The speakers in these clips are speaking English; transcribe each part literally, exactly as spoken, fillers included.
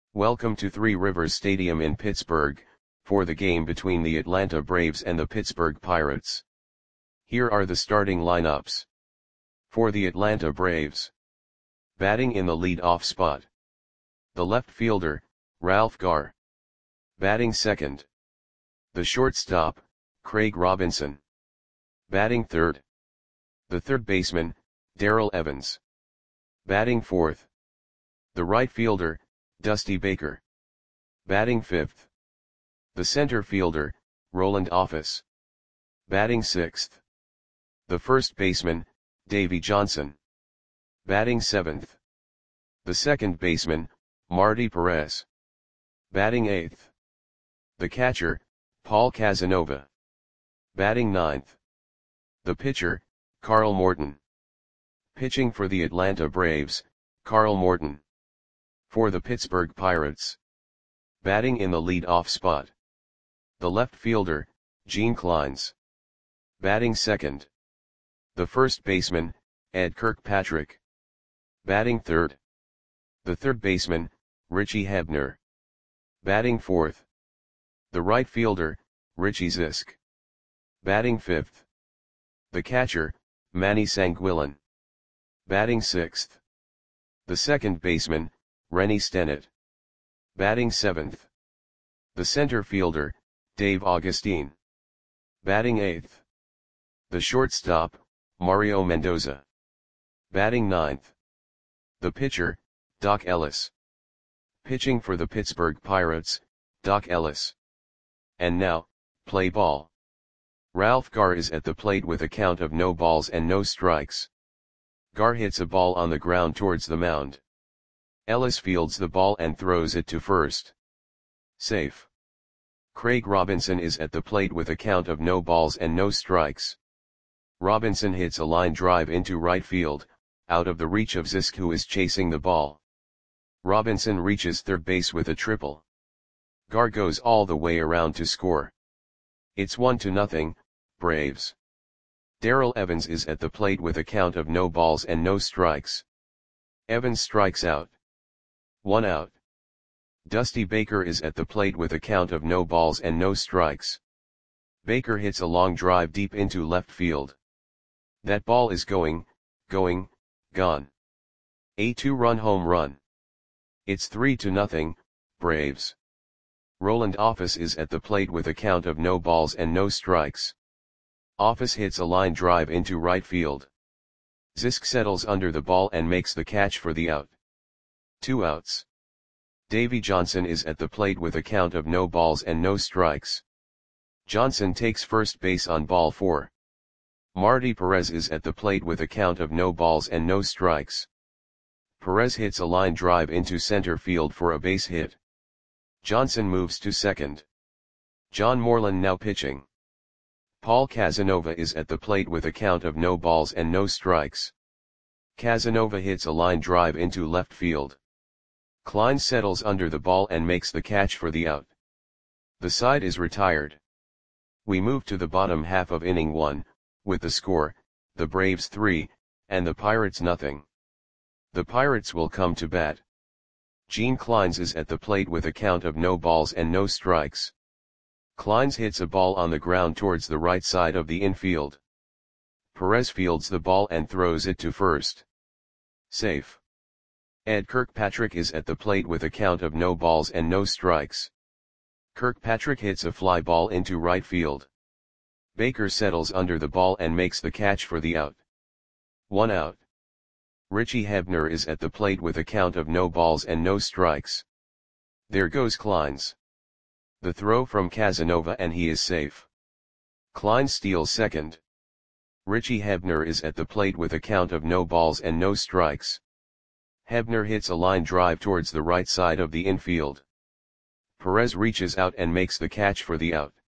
Welcome to Three Rivers Stadium in Pittsburgh, for the game between the Atlanta Braves and the Pittsburgh Pirates. Here are the starting lineups. For the Atlanta Braves. Batting in the lead-off spot. The left fielder, Ralph Garr. Batting second. The shortstop, Craig Robinson. Batting third. The third baseman, Darrell Evans. Batting fourth. The right fielder, Dusty Baker. Batting fifth. The center fielder, Roland Office. Batting sixth. The first baseman, Davey Johnson. Batting seventh. The second baseman, Marty Perez. Batting eighth. The catcher, Paul Casanova. Batting ninth. The pitcher, Carl Morton. Pitching for the Atlanta Braves, Carl Morton. For the Pittsburgh Pirates. Batting in the lead-off spot. The left fielder, Gene Clines. Batting second. The first baseman, Ed Kirkpatrick. Batting third. The third baseman, Richie Hebner. Batting fourth. The right fielder, Richie Zisk. Batting fifth. The catcher, Manny Sanguillen. Batting sixth. The second baseman, Rennie Stennett. Batting seventh. The center fielder, Dave Augustine. Batting eighth. The shortstop, Mario Mendoza. Batting ninth. The pitcher, Doc Ellis. Pitching for the Pittsburgh Pirates, Doc Ellis. And now, play ball. Ralph Garr is at the plate with a count of no balls and no strikes. Garr hits a ball on the ground towards the mound. Ellis fields the ball and throws it to first. Safe. Craig Robinson is at the plate with a count of no balls and no strikes. Robinson hits a line drive into right field, out of the reach of Zisk, who is chasing the ball. Robinson reaches third base with a triple. Garr goes all the way around to score. It's one to nothing, Braves. Darrell Evans is at the plate with a count of no balls and no strikes. Evans strikes out. One out. Dusty Baker is at the plate with a count of no balls and no strikes. Baker hits a long drive deep into left field. That ball is going, going, gone. A two-run home run. It's three to nothing, Braves. Roland Office is at the plate with a count of no balls and no strikes. Office hits a line drive into right field. Zisk settles under the ball and makes the catch for the out. Two outs. Davey Johnson is at the plate with a count of no balls and no strikes. Johnson takes first base on ball four. Marty Perez is at the plate with a count of no balls and no strikes. Perez hits a line drive into center field for a base hit. Johnson moves to second. John Moreland now pitching. Paul Casanova is at the plate with a count of no balls and no strikes. Casanova hits a line drive into left field. Clines settles under the ball and makes the catch for the out. The side is retired. We move to the bottom half of inning one, with the score, the Braves three, and the Pirates nothing. The Pirates will come to bat. Gene Clines is at the plate with a count of no balls and no strikes. Clines hits a ball on the ground towards the right side of the infield. Perez fields the ball and throws it to first. Safe. Ed Kirkpatrick is at the plate with a count of no balls and no strikes. Kirkpatrick hits a fly ball into right field. Baker settles under the ball and makes the catch for the out. One out. Richie Hebner is at the plate with a count of no balls and no strikes. There goes Clines. The throw from Casanova and he is safe. Clines steals second. Richie Hebner is at the plate with a count of no balls and no strikes. Hebner hits a line drive towards the right side of the infield. Perez reaches out and makes the catch for the out.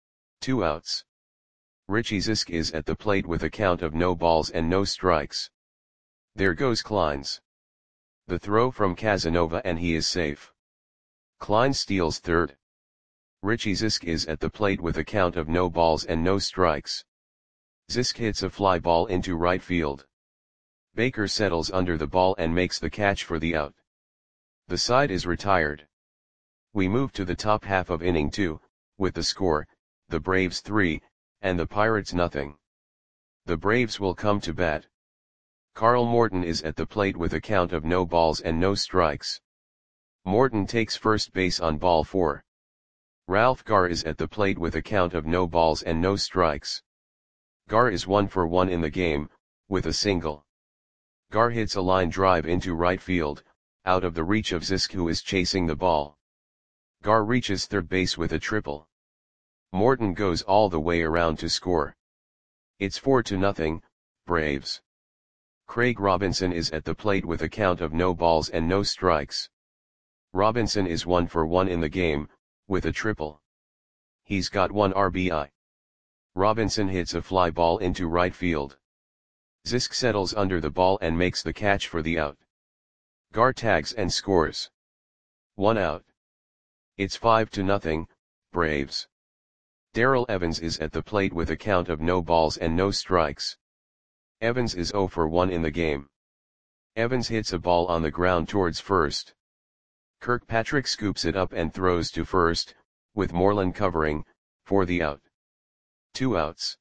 Two outs. Richie Zisk is at the plate with a count of no balls and no strikes. There goes Clines. The throw from Casanova and he is safe. Clines steals third. Richie Zisk is at the plate with a count of no balls and no strikes. Zisk hits a fly ball into right field. Baker settles under the ball and makes the catch for the out. The side is retired. We move to the top half of inning two, with the score, the Braves three, and the Pirates nothing. The Braves will come to bat. Carl Morton is at the plate with a count of no balls and no strikes. Morton takes first base on ball four. Ralph Garr is at the plate with a count of no balls and no strikes. Garr is one for one in the game, with a single. Garr hits a line drive into right field, out of the reach of Zisk, who is chasing the ball. Garr reaches third base with a triple. Morton goes all the way around to score. It's four to nothing, Braves. Craig Robinson is at the plate with a count of no balls and no strikes. Robinson is one for one in the game, with a triple. He's got one R B I. Robinson hits a fly ball into right field. Zisk settles under the ball and makes the catch for the out. Garr tags and scores. One out. It's five to nothing, Braves. Darrell Evans is at the plate with a count of no balls and no strikes. Evans is zero for one in the game. Evans hits a ball on the ground towards first. Kirkpatrick scoops it up and throws to first, with Moreland covering, for the out. Two outs.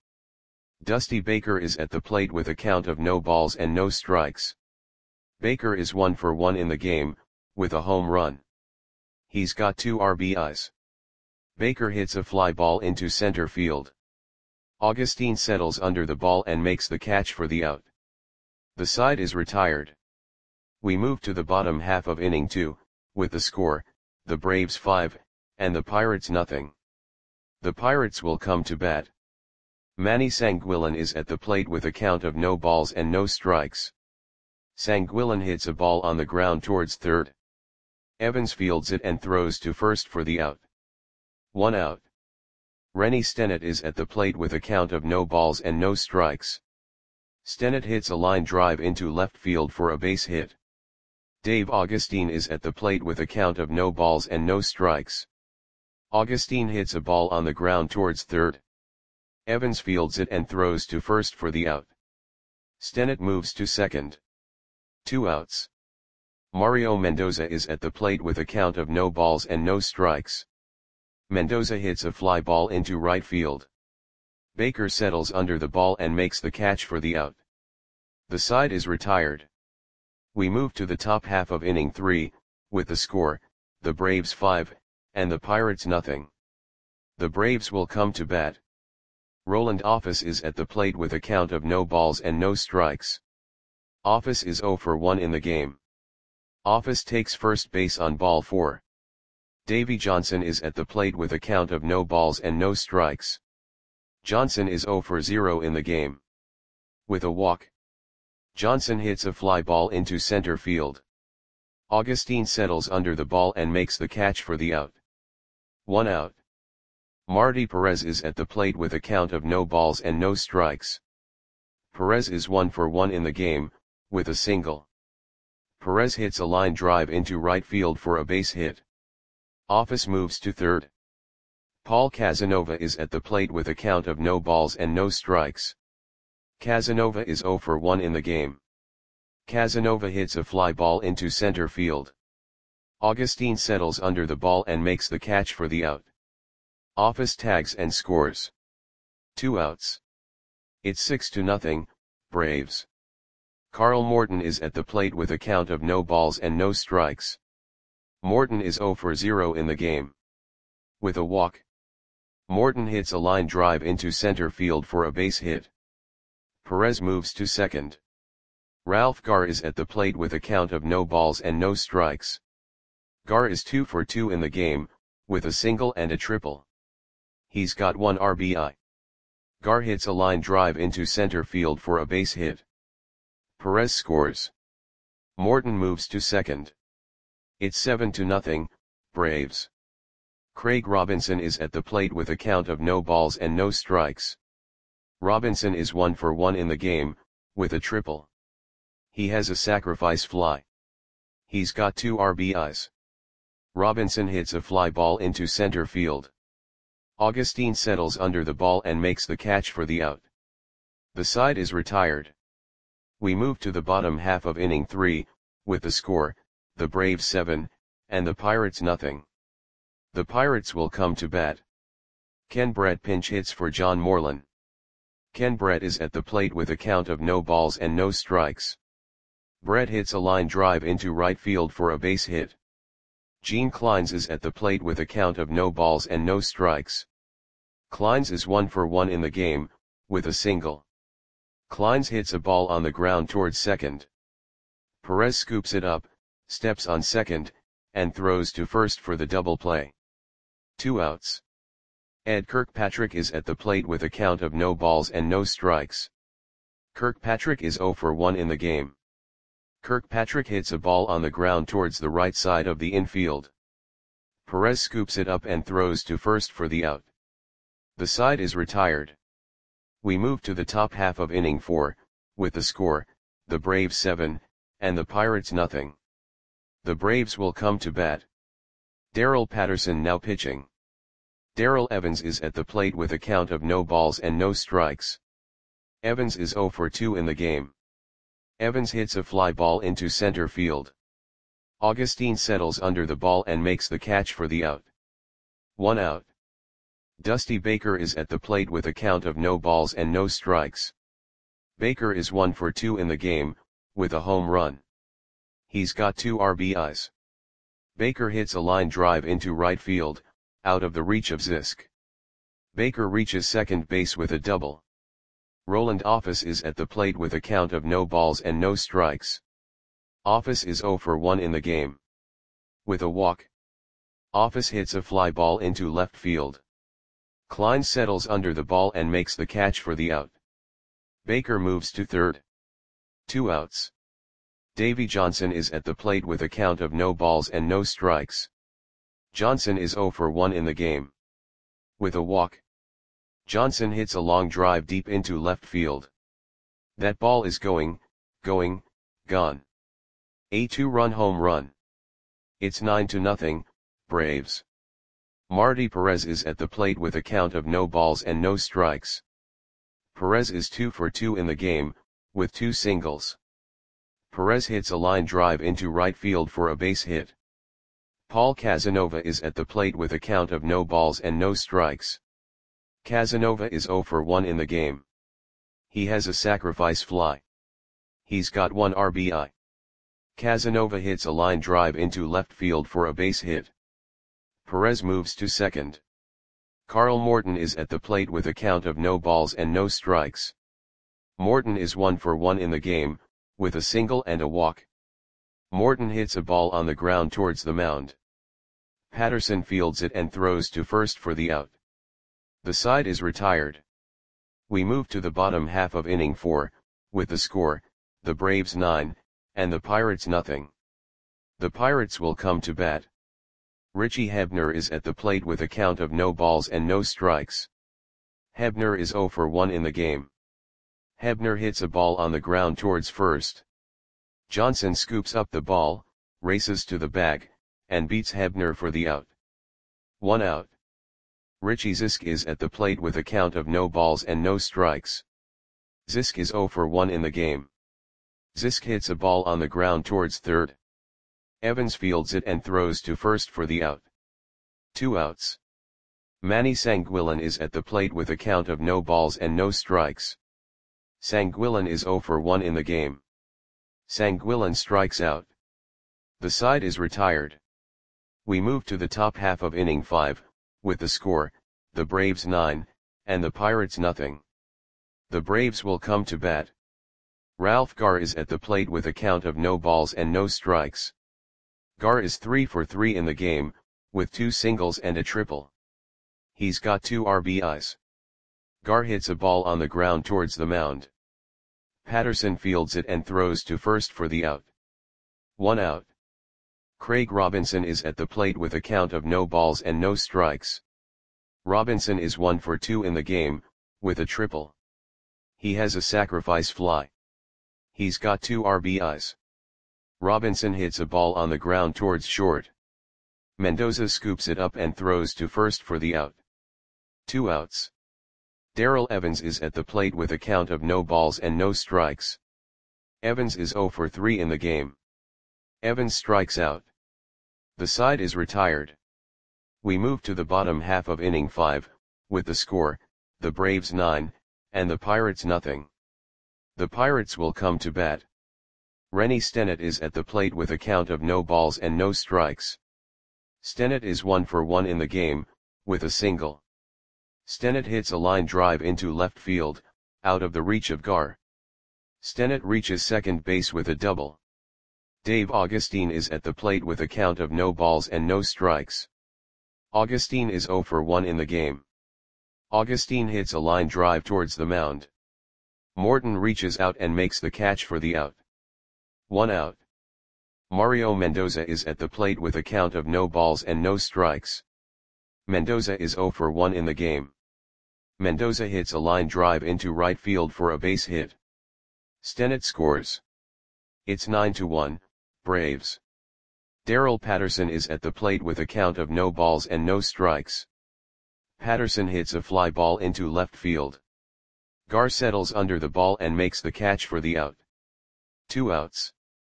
Dusty Baker is at the plate with a count of no balls and no strikes. Baker is one for one in the game, with a home run. He's got two R B Is. Baker hits a fly ball into center field. Augustine settles under the ball and makes the catch for the out. The side is retired. We move to the bottom half of inning two, with the score, the Braves five, and the Pirates nothing. The Pirates will come to bat. Manny Sanguillen is at the plate with a count of no balls and no strikes. Sanguillen hits a ball on the ground towards third. Evans fields it and throws to first for the out. One out. Rennie Stennett is at the plate with a count of no balls and no strikes. Stennett hits a line drive into left field for a base hit. Dave Augustine is at the plate with a count of no balls and no strikes. Augustine hits a ball on the ground towards third. Evans fields it and throws to first for the out. Stennett moves to second. Two outs. Mario Mendoza is at the plate with a count of no balls and no strikes. Mendoza hits a fly ball into right field. Baker settles under the ball and makes the catch for the out. The side is retired. We move to the top half of inning three, with the score, the Braves five, and the Pirates nothing. The Braves will come to bat. Roland Office is at the plate with a count of no balls and no strikes. Office is zero for one in the game. Office takes first base on ball four. Davy Johnson is at the plate with a count of no balls and no strikes. Johnson is zero for zero in the game. With a walk. Johnson hits a fly ball into center field. Augustine settles under the ball and makes the catch for the out. One out. Marty Perez is at the plate with a count of no balls and no strikes. Perez is one for one in the game, with a single. Perez hits a line drive into right field for a base hit. Office moves to third. Paul Casanova is at the plate with a count of no balls and no strikes. Casanova is zero for one in the game. Casanova hits a fly ball into center field. Augustine settles under the ball and makes the catch for the out. Office tags and scores. Two outs. It's six to nothing, Braves. Carl Morton is at the plate with a count of no balls and no strikes. Morton is zero for zero in the game. With a walk. Morton hits a line drive into center field for a base hit. Perez moves to second. Ralph Garr is at the plate with a count of no balls and no strikes. Garr is two for two in the game, with a single and a triple. He's got one R B I. Garr hits a line drive into center field for a base hit. Perez scores. Morton moves to second. It's seven to nothing, Braves. Craig Robinson is at the plate with a count of no balls and no strikes. Robinson is one for one in the game, with a triple. He has a sacrifice fly. He's got two R B Is. Robinson hits a fly ball into center field. Augustine settles under the ball and makes the catch for the out. The side is retired. We move to the bottom half of inning three, with the score, the Braves seven, and the Pirates nothing. The Pirates will come to bat. Ken Brett pinch hits for John Moreland. Ken Brett is at the plate with a count of no balls and no strikes. Brett hits a line drive into right field for a base hit. Gene Clines is at the plate with a count of no balls and no strikes. Clines is one for one in the game, with a single. Clines hits a ball on the ground towards second. Perez scoops it up, steps on second, and throws to first for the double play. Two outs. Ed Kirkpatrick is at the plate with a count of no balls and no strikes. Kirkpatrick is zero for one in the game. Kirkpatrick hits a ball on the ground towards the right side of the infield. Perez scoops it up and throws to first for the out. The side is retired. We move to the top half of inning four, with the score, the Braves seven, and the Pirates nothing. The Braves will come to bat. Darrell Patterson now pitching. Darrell Evans is at the plate with a count of no balls and no strikes. Evans is zero for two in the game. Evans hits a fly ball into center field. Augustine settles under the ball and makes the catch for the out. One out. Dusty Baker is at the plate with a count of no balls and no strikes. Baker is one for two in the game, with a home run. He's got two R B Is. Baker hits a line drive into right field, out of the reach of Zisk. Baker reaches second base with a double. Roland Office is at the plate with a count of no balls and no strikes. Office is zero for one in the game. With a walk. Office hits a fly ball into left field. Klein settles under the ball and makes the catch for the out. Baker moves to third. Two outs. Davy Johnson is at the plate with a count of no balls and no strikes. Johnson is zero for one in the game. With a walk. Johnson hits a long drive deep into left field. That ball is going, going, gone. A two-run home run. It's nine to nothing, Braves. Marty Perez is at the plate with a count of no balls and no strikes. Perez is two for two in the game, with two singles. Perez hits a line drive into right field for a base hit. Paul Casanova is at the plate with a count of no balls and no strikes. Casanova is zero for one in the game. He has a sacrifice fly. He's got one R B I. Casanova hits a line drive into left field for a base hit. Perez moves to second. Carl Morton is at the plate with a count of no balls and no strikes. Morton is one for one in the game, with a single and a walk. Morton hits a ball on the ground towards the mound. Patterson fields it and throws to first for the out. The side is retired. We move to the bottom half of inning four, with the score, the Braves nine, and the Pirates nothing. The Pirates will come to bat. Richie Hebner is at the plate with a count of no balls and no strikes. Hebner is zero for one in the game. Hebner hits a ball on the ground towards first. Johnson scoops up the ball, races to the bag, and beats Hebner for the out. One out. Richie Zisk is at the plate with a count of no balls and no strikes. Zisk is zero for one in the game. Zisk hits a ball on the ground towards third. Evans fields it and throws to first for the out. Two outs. Manny Sanguillen is at the plate with a count of no balls and no strikes. Sanguillen is zero for one in the game. Sanguillen strikes out. The side is retired. We move to the top half of inning five, with the score, the Braves nine, and the Pirates nothing. The Braves will come to bat. Ralph Garr is at the plate with a count of no balls and no strikes. Garr is three for three in the game, with two singles and a triple. He's got two R B Is. Garr hits a ball on the ground towards the mound. Patterson fields it and throws to first for the out. One out. Craig Robinson is at the plate with a count of no balls and no strikes. Robinson is one for two in the game, with a triple. He has a sacrifice fly. He's got two R B Is. Robinson hits a ball on the ground towards short. Mendoza scoops it up and throws to first for the out. Two outs. Darrell Evans is at the plate with a count of no balls and no strikes. Evans is zero for three in the game. Evans strikes out. The side is retired. We move to the bottom half of inning five, with the score, the Braves nine, and the Pirates nothing. The Pirates will come to bat. Rennie Stennett is at the plate with a count of no balls and no strikes. Stennett is one for one in the game, with a single. Stennett hits a line drive into left field, out of the reach of Gar. Stennett reaches second base with a double. Dave Augustine is at the plate with a count of no balls and no strikes. Augustine is zero for one in the game. Augustine hits a line drive towards the mound. Morton reaches out and makes the catch for the out. One out. Mario Mendoza is at the plate with a count of no balls and no strikes. Mendoza is zero for one in the game. Mendoza hits a line drive into right field for a base hit. Stennett scores. It's nine to one, Braves. Darrell Patterson is at the plate with a count of no balls and no strikes. Patterson hits a fly ball into left field. Gar settles under the ball and makes the catch for the out. Two outs.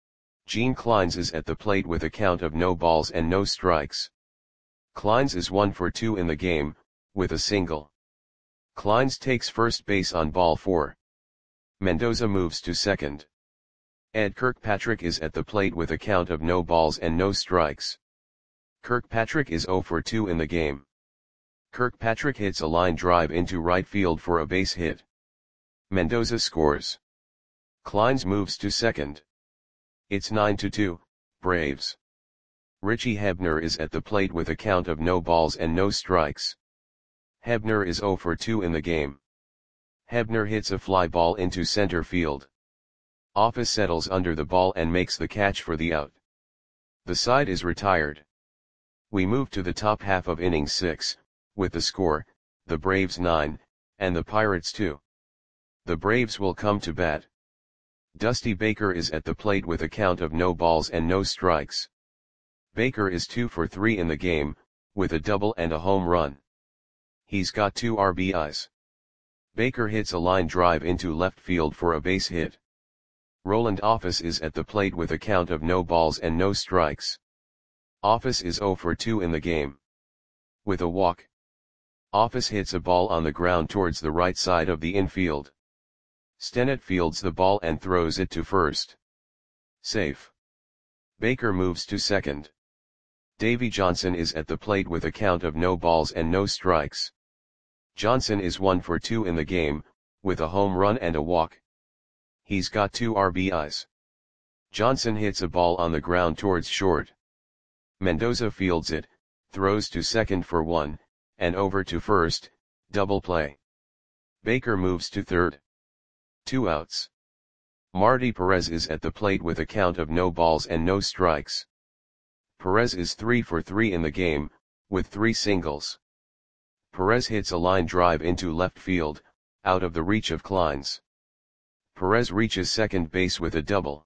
Gene Clines is at the plate with a count of no balls and no strikes. Clines is one for two in the game, with a single. Clines takes first base on ball four. Mendoza moves to second. Ed Kirkpatrick is at the plate with a count of no balls and no strikes. Kirkpatrick is zero for two in the game. Kirkpatrick hits a line drive into right field for a base hit. Mendoza scores. Clines moves to second. It's nine to two, Braves. Richie Hebner is at the plate with a count of no balls and no strikes. Hebner is zero for two in the game. Hebner hits a fly ball into center field. Office settles under the ball and makes the catch for the out. The side is retired. We move to the top half of inning six, with the score, the Braves nine, and the Pirates two. The Braves will come to bat. Dusty Baker is at the plate with a count of no balls and no strikes. Baker is two for three in the game, with a double and a home run. He's got two R B Is. Baker hits a line drive into left field for a base hit. Roland Office is at the plate with a count of no balls and no strikes. Office is zero for two in the game. With a walk. Office hits a ball on the ground towards the right side of the infield. Stennett fields the ball and throws it to first. Safe. Baker moves to second. Davy Johnson is at the plate with a count of no balls and no strikes. Johnson is one for two in the game, with a home run and a walk. He's got two R B Is. Johnson hits a ball on the ground towards short. Mendoza fields it, throws to second for one, and over to first, double play. Baker moves to third. Two outs. Marty Perez is at the plate with a count of no balls and no strikes. Perez is three for three in the game, with three singles. Perez hits a line drive into left field, out of the reach of Clines. Perez reaches second base with a double.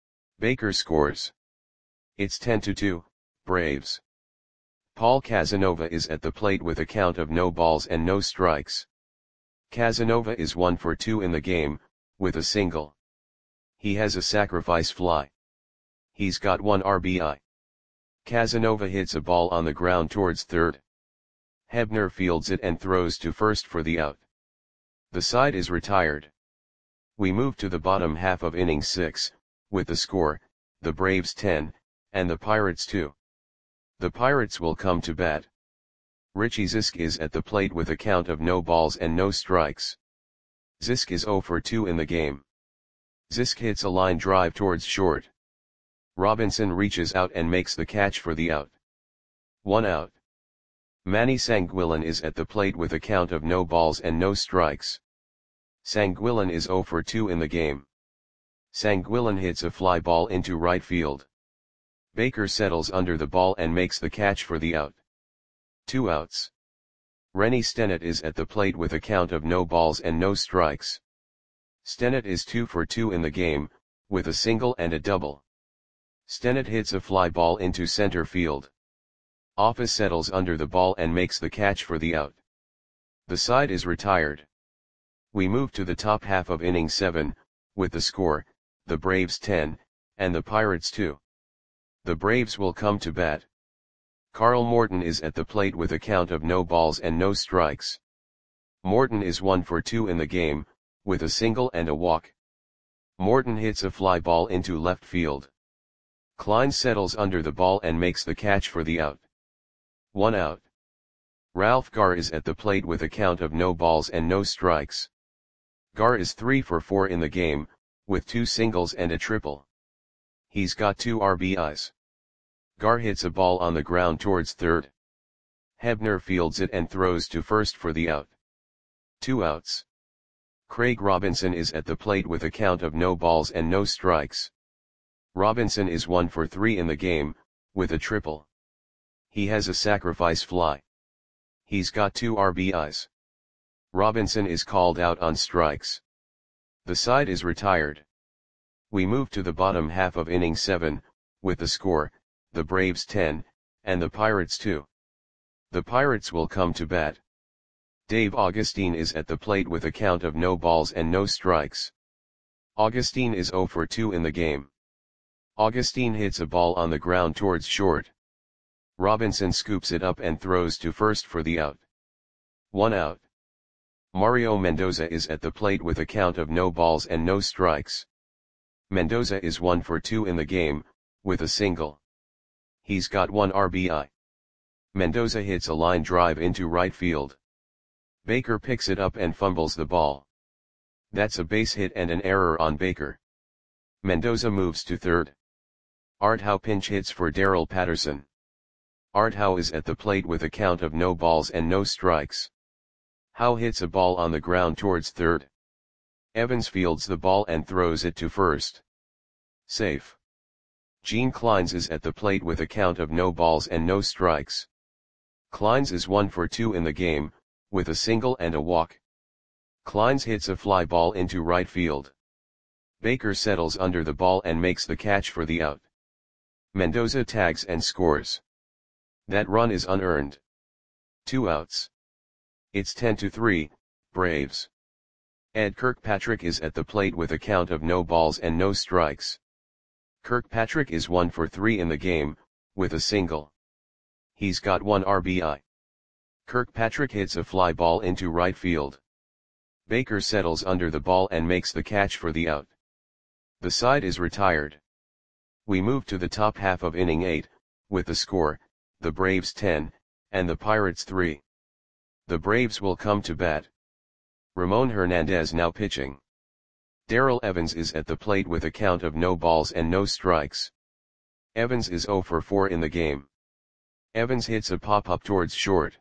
Baker scores. It's ten to two, Braves. Paul Casanova is at the plate with a count of no balls and no strikes. Casanova is one for two in the game, with a single. He has a sacrifice fly. He's got one R B I. Casanova hits a ball on the ground towards third. Hebner fields it and throws to first for the out. The side is retired. We move to the bottom half of inning six, with the score, the Braves ten, and the Pirates two. The Pirates will come to bat. Richie Zisk is at the plate with a count of no balls and no strikes. Zisk is zero for two in the game. Zisk hits a line drive towards short. Robinson reaches out and makes the catch for the out. One out. Manny Sanguillen is at the plate with a count of no balls and no strikes. Sanguillen is zero for two in the game. Sanguillen hits a fly ball into right field. Baker settles under the ball and makes the catch for the out. Two outs. Rennie Stennett is at the plate with a count of no balls and no strikes. Stennett is two for two in the game, with a single and a double. Stennett hits a fly ball into center field. Office settles under the ball and makes the catch for the out. The side is retired. We move to the top half of inning seven, with the score, the Braves ten, and the Pirates two. The Braves will come to bat. Carl Morton is at the plate with a count of no balls and no strikes. Morton is one for two in the game, with a single and a walk. Morton hits a fly ball into left field. Klein settles under the ball and makes the catch for the out. One out. Ralph Garr is at the plate with a count of no balls and no strikes. Garr is three for four in the game, with two singles and a triple. He's got two R B Is. Garr hits a ball on the ground towards third. Hebner fields it and throws to first for the out. Two outs. Craig Robinson is at the plate with a count of no balls and no strikes. Robinson is one for three in the game, with a triple. He has a sacrifice fly. He's got two R B Is. Robinson is called out on strikes. The side is retired. We move to the bottom half of inning seven, with the score, the Braves ten, and the Pirates two. The Pirates will come to bat. Dave Augustine is at the plate with a count of no balls and no strikes. Augustine is zero for two in the game. Augustine hits a ball on the ground towards short. Robinson scoops it up and throws to first for the out. One out. Mario Mendoza is at the plate with a count of no balls and no strikes. Mendoza is one for two in the game, with a single. He's got one R B I. Mendoza hits a line drive into right field. Baker picks it up and fumbles the ball. That's a base hit and an error on Baker. Mendoza moves to third. Art Howe pinch hits for Darrell Patterson. Art Howe is at the plate with a count of no balls and no strikes. Howe hits a ball on the ground towards third. Evans fields the ball and throws it to first. Safe. Gene Kleins is at the plate with a count of no balls and no strikes. Kleins is one for two in the game, with a single and a walk. Kleins hits a fly ball into right field. Baker settles under the ball and makes the catch for the out. Mendoza tags and scores. That run is unearned. Two outs. It's ten to three, Braves. Ed Kirkpatrick is at the plate with a count of no balls and no strikes. Kirkpatrick is one for three in the game, with a single. He's got one R B I. Kirkpatrick hits a fly ball into right field. Baker settles under the ball and makes the catch for the out. The side is retired. We move to the top half of inning eight, with the score, the Braves ten, and the Pirates three. The Braves will come to bat. Ramon Hernandez now pitching. Darrell Evans is at the plate with a count of no balls and no strikes. Evans is zero for four in the game. Evans hits a pop-up towards short.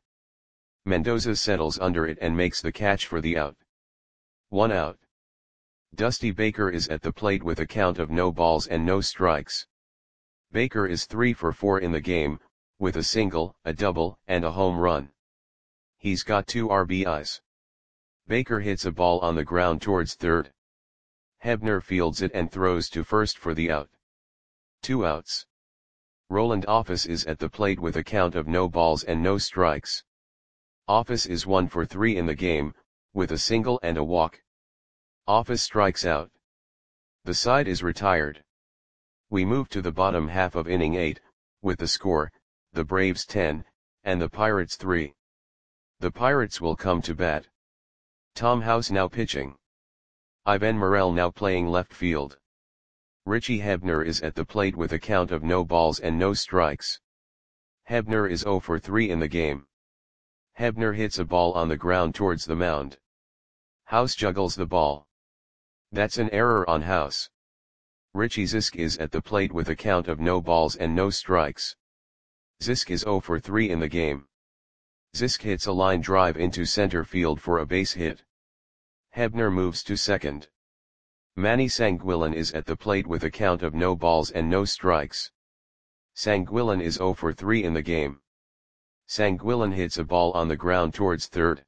Mendoza settles under it and makes the catch for the out. One out. Dusty Baker is at the plate with a count of no balls and no strikes. Baker is three for four in the game, with a single, a double, and a home run. He's got two R B Is. Baker hits a ball on the ground towards third. Hebner fields it and throws to first for the out. Two outs. Roland Office is at the plate with a count of no balls and no strikes. Office is one for three in the game, with a single and a walk. Office strikes out. The side is retired. We move to the bottom half of inning eight, with the score, the Braves ten, and the Pirates three. The Pirates will come to bat. Tom House now pitching. Ivan Morel now playing left field. Richie Hebner is at the plate with a count of no balls and no strikes. Hebner is zero for three in the game. Hebner hits a ball on the ground towards the mound. House juggles the ball. That's an error on House. Richie Zisk is at the plate with a count of no balls and no strikes. Zisk is zero for three in the game. Zisk hits a line drive into center field for a base hit. Hebner moves to second. Manny Sanguillen is at the plate with a count of no balls and no strikes. Sanguillen is zero for three in the game. Sanguillen hits a ball on the ground towards third.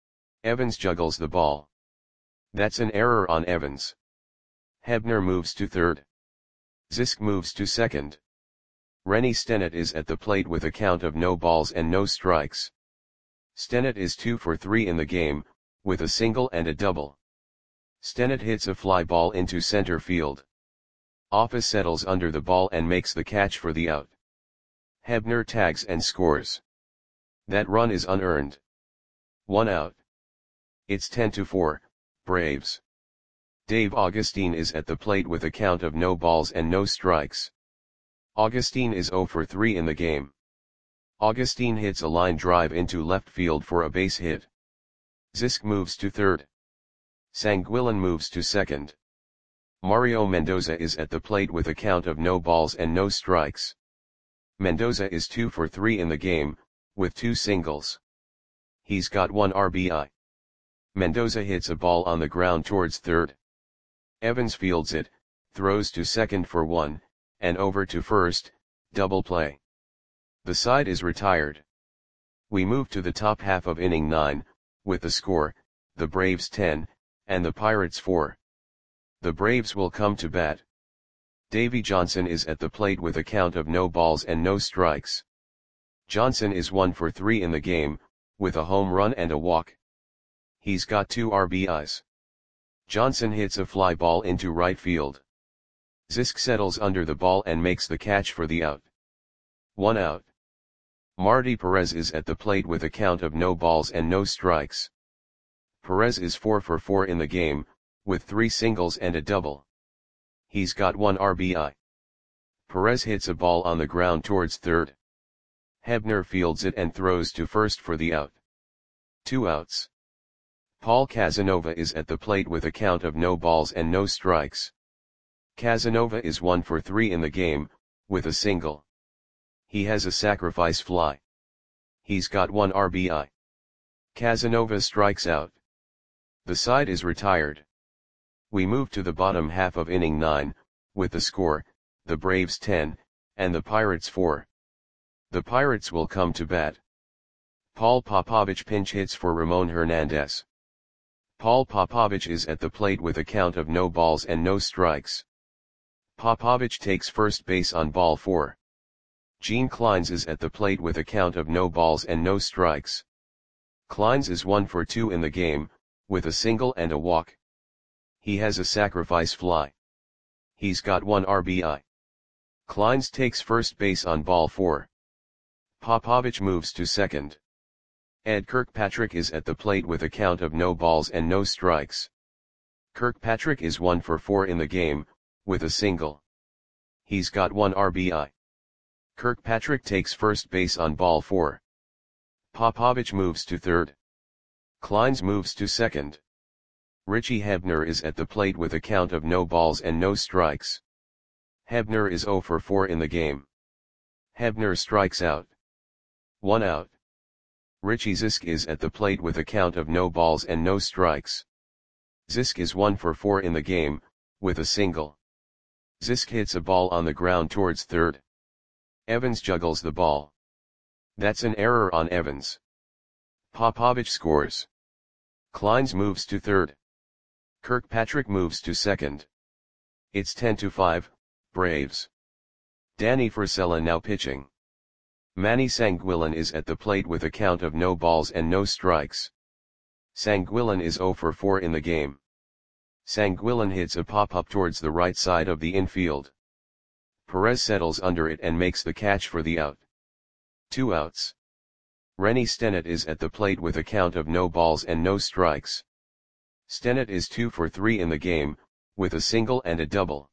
Evans juggles the ball. That's an error on Evans. Hebner moves to third. Zisk moves to second. Rennie Stennett is at the plate with a count of no balls and no strikes. Stennett is two for three in the game, with a single and a double. Stennett hits a fly ball into center field. Office settles under the ball and makes the catch for the out. Hebner tags and scores. That run is unearned. One out. It's ten to four, Braves. Dave Augustine is at the plate with a count of no balls and no strikes. Augustine is zero for three in the game. Augustine hits a line drive into left field for a base hit. Zisk moves to third. Sanguillen moves to second. Mario Mendoza is at the plate with a count of no balls and no strikes. Mendoza is two for three in the game, with two singles. He's got one R B I. Mendoza hits a ball on the ground towards third. Evans fields it, throws to second for one, and over to first, double play. The side is retired. We move to the top half of inning nine, with the score, the Braves ten, and the Pirates four. The Braves will come to bat. Davy Johnson is at the plate with a count of no balls and no strikes. Johnson is one for three in the game, with a home run and a walk. He's got two R B Is. Johnson hits a fly ball into right field. Zisk settles under the ball and makes the catch for the out. One out. Marty Perez is at the plate with a count of no balls and no strikes. Perez is four for four in the game, with three singles and a double. He's got one R B I. Perez hits a ball on the ground towards third. Hebner fields it and throws to first for the out. Two outs. Paul Casanova is at the plate with a count of no balls and no strikes. Casanova is one for three in the game, with a single. He has a sacrifice fly. He's got one R B I. Casanova strikes out. The side is retired. We move to the bottom half of inning nine, with the score, the Braves ten, and the Pirates four. The Pirates will come to bat. Paul Popovich pinch hits for Ramon Hernandez. Paul Popovich is at the plate with a count of no balls and no strikes. Popovich takes first base on ball four. Gene Kleins is at the plate with a count of no balls and no strikes. Kleins is one for two in the game, with a single and a walk. He has a sacrifice fly. He's got one R B I. Kleins takes first base on ball four. Popovich moves to second. Ed Kirkpatrick is at the plate with a count of no balls and no strikes. Kirkpatrick is one for four in the game, with a single. He's got one R B I. Kirkpatrick takes first base on ball four. Popovich moves to third. Kleins moves to second. Richie Hebner is at the plate with a count of no balls and no strikes. Hebner is zero for four in the game. Hebner strikes out. One out. Richie Zisk is at the plate with a count of no balls and no strikes. Zisk is one for four in the game, with a single. Zisk hits a ball on the ground towards third. Evans juggles the ball. That's an error on Evans. Popovich scores. Kleins moves to third. Kirkpatrick moves to second. It's ten to five, Braves. Danny Frisella now pitching. Manny Sanguillen is at the plate with a count of no balls and no strikes. Sanguillen is zero for four in the game. Sanguillen hits a pop-up towards the right side of the infield. Perez settles under it and makes the catch for the out. Two outs. Rennie Stennett is at the plate with a count of no balls and no strikes. Stennett is two for three in the game, with a single and a double.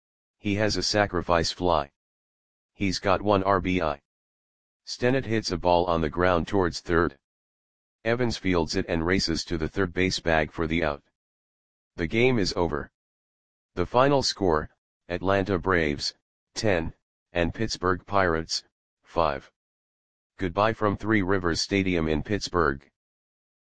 He has a sacrifice fly. He's got one R B I. Stennett hits a ball on the ground towards third. Evans fields it and races to the third base bag for the out. The game is over. The final score, Atlanta Braves, ten, and Pittsburgh Pirates, five. Goodbye from Three Rivers Stadium in Pittsburgh.